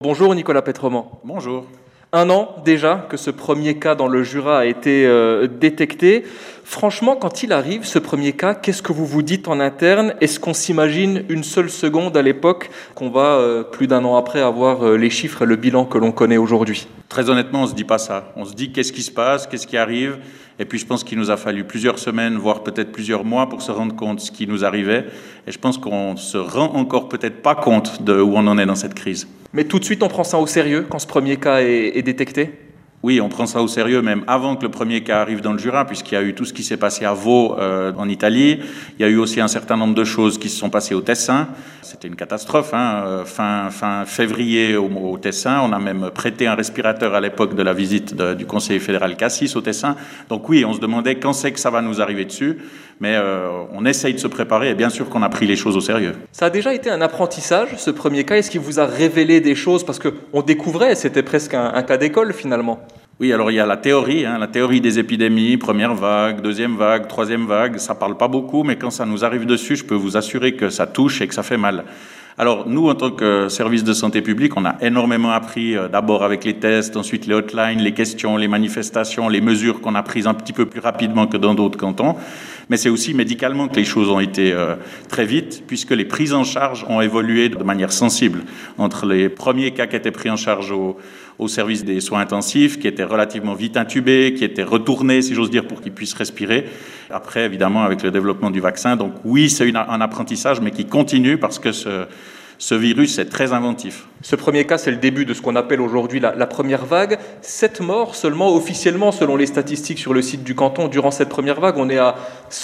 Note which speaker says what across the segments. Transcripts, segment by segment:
Speaker 1: Bonjour Nicolas Pétrement.
Speaker 2: Bonjour.
Speaker 1: 1 an déjà que ce premier cas dans le Jura a été détecté. Franchement, quand il arrive, ce premier cas, qu'est-ce que vous vous dites en interne? Est-ce qu'on s'imagine une seule seconde à l'époque qu'on va, plus d'1 an après, avoir les chiffres et le bilan que l'on connaît aujourd'hui?
Speaker 2: Très honnêtement, on ne se dit pas ça. On se dit qu'est-ce qui se passe, qu'est-ce qui arrive. Et puis je pense qu'il nous a fallu plusieurs semaines, voire peut-être plusieurs mois pour se rendre compte de ce qui nous arrivait. Et je pense qu'on se rend encore peut-être pas compte de où on en est dans cette crise.
Speaker 1: Mais tout de suite, on prend ça au sérieux quand ce premier cas est détecté?
Speaker 2: Oui, on prend ça au sérieux, même avant que le premier cas arrive dans le Jura, puisqu'il y a eu tout ce qui s'est passé à Vaud, en Italie. Il y a eu aussi un certain nombre de choses qui se sont passées au Tessin. C'était une catastrophe, fin février au Tessin. On a même prêté un respirateur à l'époque de la visite du conseiller fédéral Cassis au Tessin. Donc oui, on se demandait quand c'est que ça va nous arriver dessus. Mais on essaye de se préparer et bien sûr qu'on a pris les choses au sérieux.
Speaker 1: Ça a déjà été un apprentissage, ce premier cas. Est-ce qu'il vous a révélé des choses? Parce qu'on découvrait, c'était presque un cas d'école finalement.
Speaker 2: Oui, alors il y a la théorie des épidémies, première vague, deuxième vague, troisième vague. Ça parle pas beaucoup, mais quand ça nous arrive dessus, je peux vous assurer que ça touche et que ça fait mal. Alors nous, en tant que service de santé publique, on a énormément appris, d'abord avec les tests, ensuite les hotlines, les questions, les manifestations, les mesures qu'on a prises un petit peu plus rapidement que dans d'autres cantons. Mais c'est aussi médicalement que les choses ont été très vite, puisque les prises en charge ont évolué de manière sensible. Entre les premiers cas qui étaient pris en charge au service des soins intensifs, qui étaient relativement vite intubés, qui étaient retournés, si j'ose dire, pour qu'ils puissent respirer. Après, évidemment, avec le développement du vaccin. Donc oui, c'est un apprentissage, mais qui continue parce que ce virus est très inventif.
Speaker 1: Ce premier cas, c'est le début de ce qu'on appelle aujourd'hui la première vague. 7 morts seulement officiellement, selon les statistiques sur le site du canton, durant cette première vague. On est à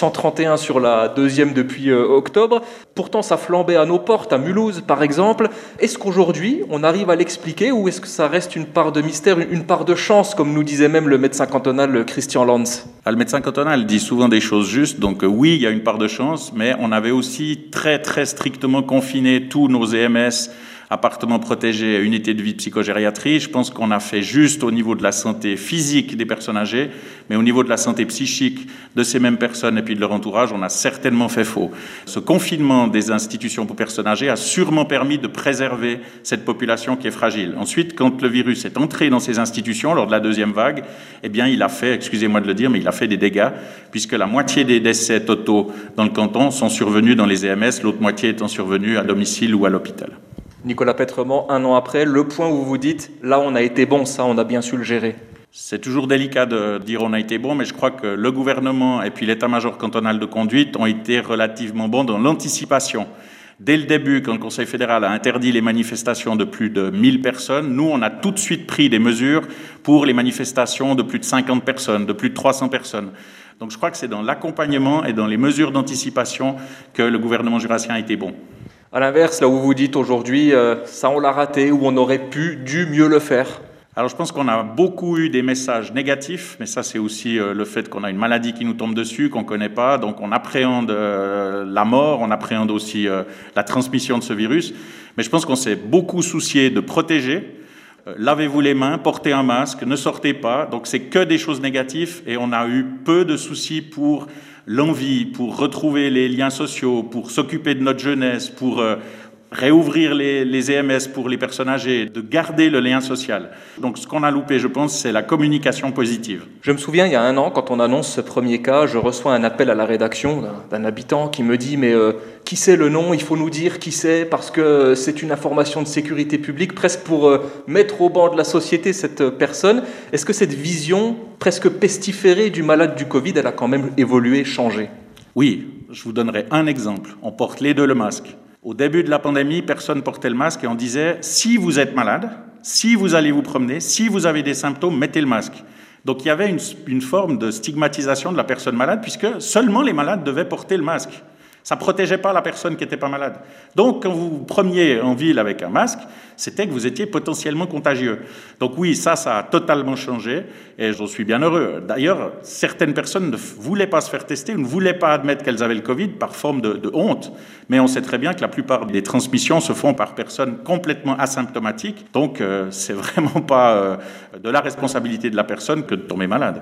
Speaker 1: 131 sur la deuxième depuis octobre. Pourtant, ça flambait à nos portes, à Mulhouse par exemple. Est-ce qu'aujourd'hui, on arrive à l'expliquer ou est-ce que ça reste une part de mystère, une part de chance, comme nous disait même le médecin cantonal Christian Lanz?
Speaker 2: Le médecin cantonal dit souvent des choses justes, donc oui, il y a une part de chance, mais on avait aussi très très strictement confiné tous nos EMS, appartements protégés, unités de vie de psychogériatrie. Je pense qu'on a fait juste au niveau de la santé physique des personnes âgées, mais au niveau de la santé psychique de ces mêmes personnes et puis de leur entourage, on a certainement fait faux. Ce confinement des institutions pour personnes âgées a sûrement permis de préserver cette population qui est fragile. Ensuite, quand le virus est entré dans ces institutions lors de la deuxième vague, eh bien, il a fait, excusez-moi de le dire, mais il a fait des dégâts, puisque la moitié des décès totaux dans le canton sont survenus dans les EMS, l'autre moitié étant survenue à domicile ou à l'hôpital.
Speaker 1: Nicolas Pétrement, 1 an après, le point où vous dites, là on a été bon, ça on a bien su le gérer.
Speaker 2: C'est toujours délicat de dire on a été bon, mais je crois que le gouvernement et puis l'état-major cantonal de conduite ont été relativement bons dans l'anticipation. Dès le début, quand le Conseil fédéral a interdit les manifestations de plus de 1000 personnes, nous, on a tout de suite pris des mesures pour les manifestations de plus de 50 personnes, de plus de 300 personnes. Donc je crois que c'est dans l'accompagnement et dans les mesures d'anticipation que le gouvernement jurassien a été bon.
Speaker 1: À l'inverse, là où vous dites aujourd'hui, ça on l'a raté, ou on aurait dû mieux le faire.
Speaker 2: Alors je pense qu'on a beaucoup eu des messages négatifs, mais ça c'est aussi le fait qu'on a une maladie qui nous tombe dessus, qu'on ne connaît pas, donc on appréhende la mort, on appréhende aussi la transmission de ce virus. Mais je pense qu'on s'est beaucoup soucié de protéger. Lavez-vous les mains, portez un masque, ne sortez pas. Donc c'est que des choses négatives et on a eu peu de soucis pour l'envie, pour retrouver les liens sociaux, pour s'occuper de notre jeunesse, pour réouvrir les EMS pour les personnes âgées, de garder le lien social. Donc ce qu'on a loupé, je pense, c'est la communication positive.
Speaker 1: Je me souviens, il y a 1 an, quand on annonce ce premier cas, je reçois un appel à la rédaction d'un habitant qui me dit « Mais qui c'est le nom? Il faut nous dire qui c'est, parce que c'est une information de sécurité publique, presque pour mettre au banc de la société cette personne. » Est-ce que cette vision presque pestiférée du malade du Covid, elle a quand même évolué, changé?
Speaker 2: Oui, je vous donnerai un exemple. On porte les deux le masque. Au début de la pandémie, personne portait le masque et on disait « si vous êtes malade, si vous allez vous promener, si vous avez des symptômes, mettez le masque ». Donc il y avait une forme de stigmatisation de la personne malade puisque seulement les malades devaient porter le masque. Ça ne protégeait pas la personne qui n'était pas malade. Donc, quand vous vous promeniez en ville avec un masque, c'était que vous étiez potentiellement contagieux. Donc oui, ça a totalement changé et j'en suis bien heureux. D'ailleurs, certaines personnes ne voulaient pas se faire tester ou ne voulaient pas admettre qu'elles avaient le Covid par forme de honte. Mais on sait très bien que la plupart des transmissions se font par personnes complètement asymptomatiques. Donc, c'est vraiment pas de la responsabilité de la personne que de tomber malade.